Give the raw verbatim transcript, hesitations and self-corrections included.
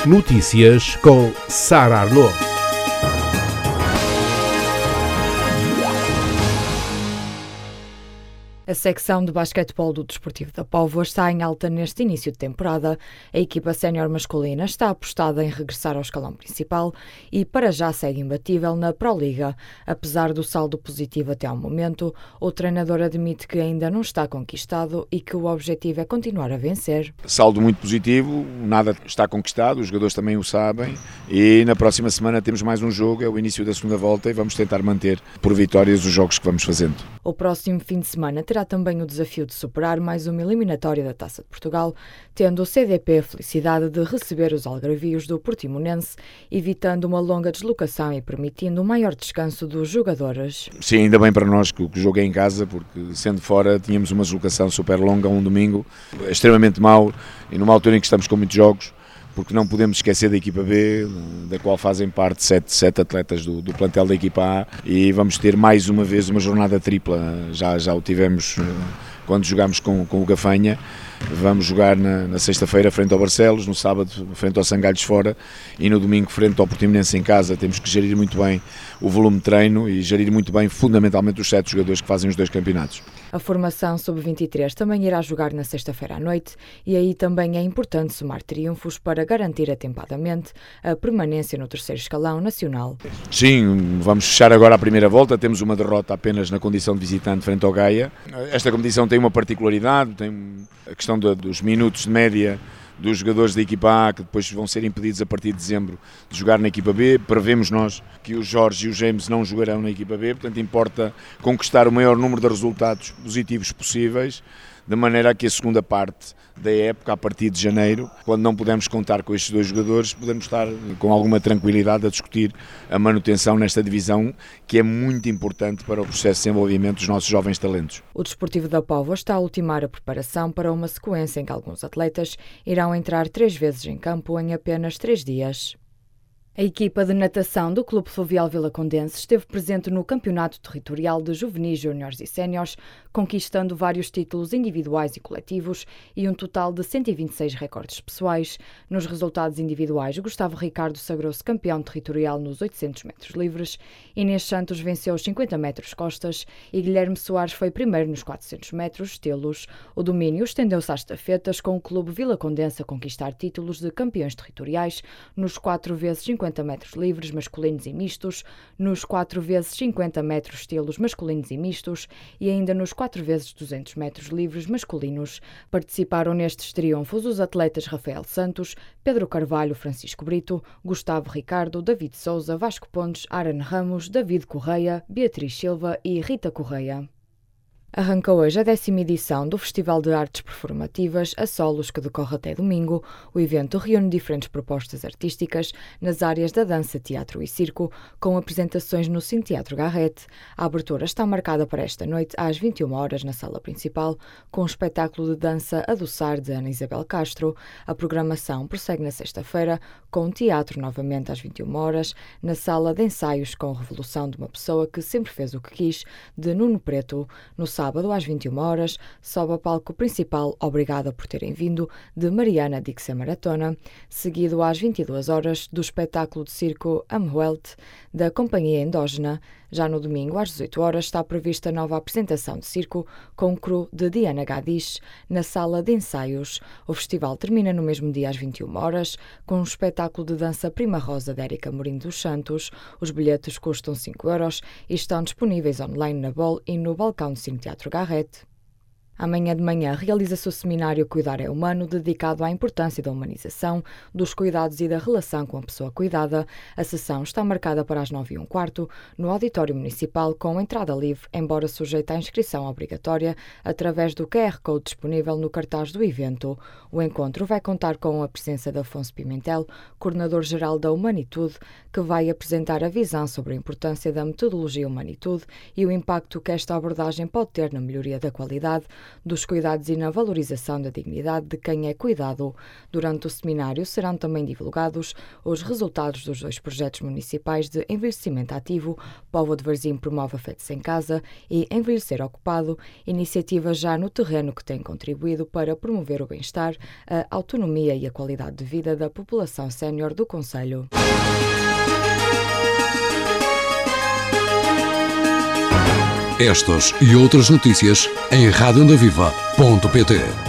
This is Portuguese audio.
Notícias com Sara Arnaud. A secção de basquetebol do Desportivo da Póvoa está em alta neste início de temporada. A equipa sénior masculina está apostada em regressar ao escalão principal e para já segue imbatível na Proliga. Apesar do saldo positivo até ao momento, o treinador admite que ainda não está conquistado e que o objetivo é continuar a vencer. Saldo muito positivo, nada está conquistado, os jogadores também o sabem e na próxima semana temos mais um jogo, é o início da segunda volta e vamos tentar manter por vitórias os jogos que vamos fazendo. O próximo fim de semana terá também o desafio de superar mais uma eliminatória da Taça de Portugal, tendo o C D P a felicidade de receber os algarvios do Portimonense, evitando uma longa deslocação e permitindo um maior descanso dos jogadores. Sim, ainda bem para nós que o jogo é em casa, porque sendo fora tínhamos uma deslocação super longa, um domingo, extremamente mau, e numa altura em que estamos com muitos jogos, porque não podemos esquecer da equipa B, da qual fazem parte sete, sete atletas do, do plantel da equipa A, e vamos ter mais uma vez uma jornada tripla, já, já o tivemos quando jogámos com, com o Gafanha. Vamos jogar na, na sexta-feira frente ao Barcelos, no sábado frente ao Sangalhos fora e no domingo frente ao Portimonense em casa. Temos que gerir muito bem o volume de treino e gerir muito bem fundamentalmente os sete jogadores que fazem os dois campeonatos. A formação sub vinte e três também irá jogar na sexta-feira à noite e aí também é importante somar triunfos para garantir atempadamente a permanência no terceiro escalão nacional. Sim, vamos fechar agora a primeira volta, temos uma derrota apenas na condição de visitante frente ao Gaia. Esta competição tem uma particularidade, tem a questão dos minutos de média dos jogadores da equipa A, que depois vão ser impedidos a partir de dezembro de jogar na equipa B. Prevemos nós que o Jorge e o James não jogarão na equipa B, portanto importa conquistar o maior número de resultados positivos possíveis, de maneira a que a segunda parte da época, a partir de janeiro, quando não pudermos contar com estes dois jogadores, podemos estar com alguma tranquilidade a discutir a manutenção nesta divisão, que é muito importante para o processo de desenvolvimento dos nossos jovens talentos. O Desportivo da Póvoa está a ultimar a preparação para uma sequência em que alguns atletas irão entrar três vezes em campo em apenas três dias. A equipa de natação do Clube Fluvial Vilacondense esteve presente no Campeonato Territorial de Juvenis, Júniores e Séniores, conquistando vários títulos individuais e coletivos e um total de cento e vinte e seis recordes pessoais. Nos resultados individuais, Gustavo Ricardo sagrou-se campeão territorial nos oitocentos metros livres, Inês Santos venceu os cinquenta metros costas e Guilherme Soares foi primeiro nos quatrocentos metros estilos. O domínio estendeu-se às estafetas, com o Clube Vilacondense a conquistar títulos de campeões territoriais nos quatro vezes cinquenta metros livres masculinos e mistos, nos quatro vezes cinquenta metros estilos masculinos e mistos e ainda nos quatro vezes duzentos metros livres masculinos. Participaram nestes triunfos os atletas Rafael Santos, Pedro Carvalho, Francisco Brito, Gustavo Ricardo, David Souza, Vasco Pontes, Aaron Ramos, David Correia, Beatriz Silva e Rita Correia. Arranca hoje a décima edição do Festival de Artes Performativas a Solos, que decorre até domingo. O evento reúne diferentes propostas artísticas nas áreas da dança, teatro e circo, com apresentações no Cine Teatro Garrett. A abertura está marcada para esta noite às vinte e uma horas na sala principal, com um espetáculo de dança Adoçar de Ana Isabel Castro. A programação prossegue na sexta-feira com um teatro novamente às vinte e uma horas, na sala de ensaios com Revolução de uma Pessoa que Sempre Fez o que Quis, de Nuno Preto. No sábado, às vinte e uma horas, sobe ao palco principal Obrigada por Terem Vindo, de Mariana Dixia Maratona, seguido às vinte e duas horas do espetáculo de circo Amwelt, da Companhia Endógena. Já no domingo, às dezoito horas, está prevista a nova apresentação de circo com o cru de Diana Gadish, na sala de ensaios. O festival termina no mesmo dia, às vinte e uma horas, com um espetáculo de dança Prima Rosa de Érica Mourinho dos Santos. Os bilhetes custam cinco euros e estão disponíveis online na Bol e no balcão do Cine Teatro Garrett. Amanhã de manhã realiza-se o seminário Cuidar é Humano, dedicado à importância da humanização, dos cuidados e da relação com a pessoa cuidada. A sessão está marcada para as nove e um quarto, no Auditório Municipal, com entrada livre, embora sujeita à inscrição obrigatória, através do Q R Code disponível no cartaz do evento. O encontro vai contar com a presença de Afonso Pimentel, coordenador-geral da Humanitude, que vai apresentar a visão sobre a importância da metodologia Humanitude e o impacto que esta abordagem pode ter na melhoria da qualidade dos cuidados e na valorização da dignidade de quem é cuidado. Durante o seminário serão também divulgados os resultados dos dois projetos municipais de envelhecimento ativo, Póvoa de Varzim promove afetos em casa e Envelhecer Ocupado, iniciativas já no terreno que têm contribuído para promover o bem-estar, a autonomia e a qualidade de vida da população sénior do concelho. Estas e outras notícias em rádio onda viva ponto pt.